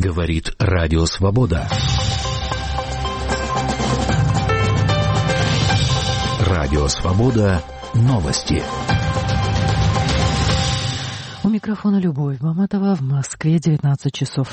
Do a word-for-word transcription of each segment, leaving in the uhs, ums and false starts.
Говорит Радио Свобода. Радио Свобода. Новости. У микрофона Любовь Маматова. В Москве девятнадцать часов.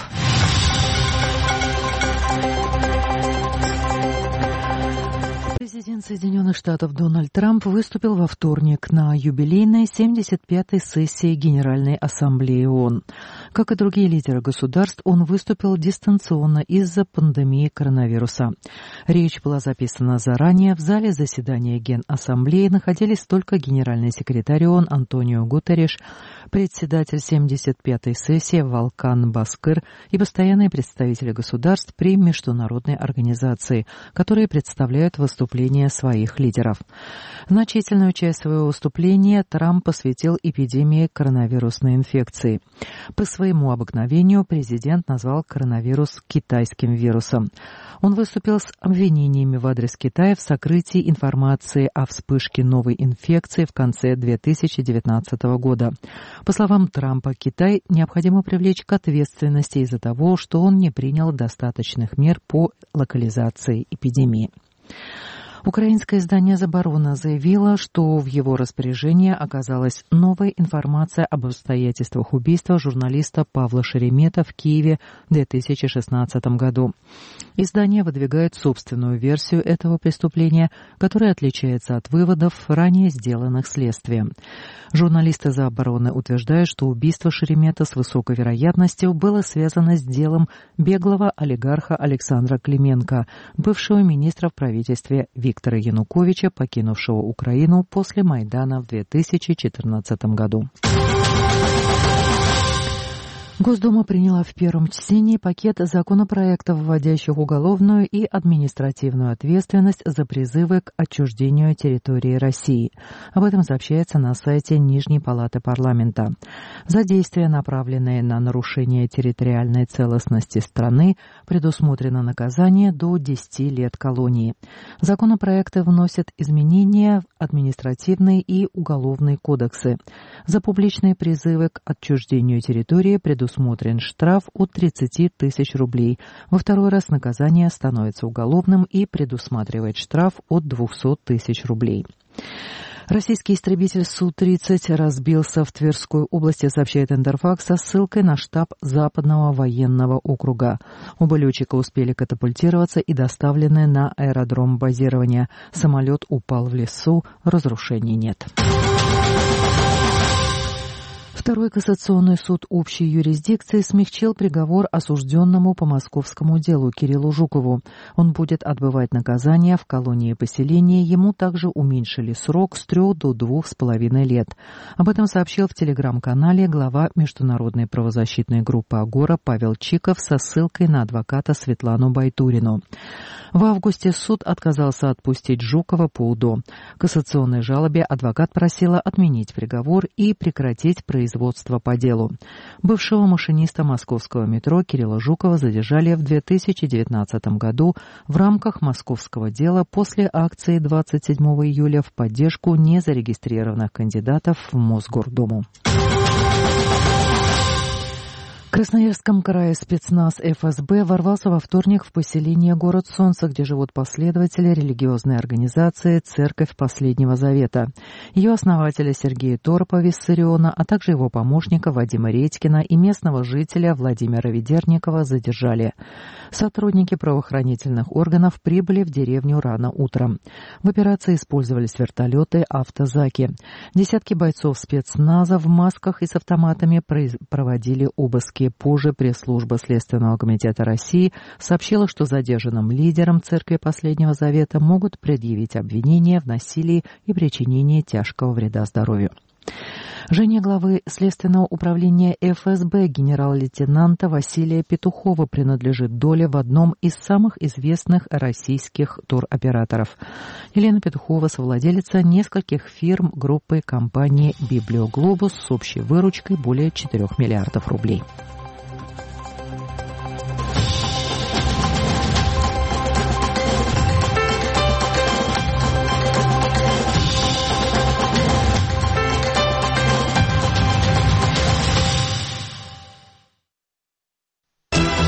Президент Соединенных Штатов Дональд Трамп выступил во вторник на юбилейной семьдесят пятой сессии Генеральной Ассамблеи ООН. Как и другие лидеры государств, он выступил дистанционно из-за пандемии коронавируса. Речь была записана заранее. В зале заседания Генассамблеи находились только генеральный секретарь ООН Антонио Гутерриш, председатель семьдесят пятой сессии Волкан Баскыр и постоянные представители государств при международной организации, которые представляют выступления своих лидеров. Значительную часть своего выступления Трамп посвятил эпидемии коронавирусной инфекции. По своему обыкновению президент назвал коронавирус китайским вирусом. Он выступил с обвинениями в адрес Китая в сокрытии информации о вспышке новой инфекции в конце две тысячи девятнадцатого года. По словам Трампа, Китай необходимо привлечь к ответственности из-за того, что он не принял достаточных мер по локализации эпидемии. Украинское издание «Заборона» заявило, что в его распоряжении оказалась новая информация об обстоятельствах убийства журналиста Павла Шеремета в Киеве в две тысячи шестнадцатом году. Издание выдвигает собственную версию этого преступления, которая отличается от выводов, ранее сделанных следствием. Журналисты «Забороны» утверждают, что убийство Шеремета с высокой вероятностью было связано с делом беглого олигарха Александра Клименко, бывшего министра в правительстве Виктора Виктора Януковича, покинувшего Украину после Майдана в две тысячи четырнадцатом году. Госдума приняла в первом чтении пакет законопроектов, вводящих уголовную и административную ответственность за призывы к отчуждению территории России. Об этом сообщается на сайте Нижней палаты парламента. За действия, направленные на нарушение территориальной целостности страны, предусмотрено наказание до десяти лет колонии. Законопроекты вносят изменения в административные и уголовные кодексы. За публичные призывы к отчуждению территории предусмотрено Предусмотрен штраф от тридцати тысяч рублей. Во второй раз наказание становится уголовным и предусматривает штраф от двухсот тысяч рублей. Российский истребитель Су тридцать разбился в Тверской области, сообщает Интерфакс со ссылкой на штаб Западного военного округа. Оба летчика успели катапультироваться и доставлены на аэродром базирования. Самолет упал в лесу, разрушений нет. Второй кассационный суд общей юрисдикции смягчил приговор осужденному по московскому делу Кириллу Жукову. Он будет отбывать наказание в колонии поселения. Ему также уменьшили срок с трех до двух с половиной лет. Об этом сообщил в телеграм-канале глава международной правозащитной группы «Агора» Павел Чиков со ссылкой на адвоката Светлану Байтурину. В августе суд отказался отпустить Жукова по УДО. В кассационной жалобе адвокат просила отменить приговор и прекратить производство по делу. Бывшего машиниста московского метро Кирилла Жукова задержали в две тысячи девятнадцатом году в рамках московского дела после акции двадцать седьмого июля в поддержку незарегистрированных кандидатов в Мосгордуму. В Красноярском крае спецназ эф эс бэ ворвался во вторник в поселение Город Солнца, где живут последователи религиозной организации «Церковь Последнего Завета». Ее основателя Сергея Торопа Виссариона, а также его помощника Вадима Редькина и местного жителя Владимира Ведерникова задержали. Сотрудники правоохранительных органов прибыли в деревню рано утром. В операции использовались вертолеты, автозаки. Десятки бойцов спецназа в масках и с автоматами проводили обыски. Позже пресс-служба Следственного комитета России сообщила, что задержанным лидерам Церкви Последнего Завета могут предъявить обвинения в насилии и причинении тяжкого вреда здоровью. Жене главы Следственного управления эф эс бэ генерал-лейтенанта Василия Петухова принадлежит доля в одном из самых известных российских туроператоров. Елена Петухова совладелица нескольких фирм группы компании «Библиоглобус» с общей выручкой более четырёх миллиардов рублей.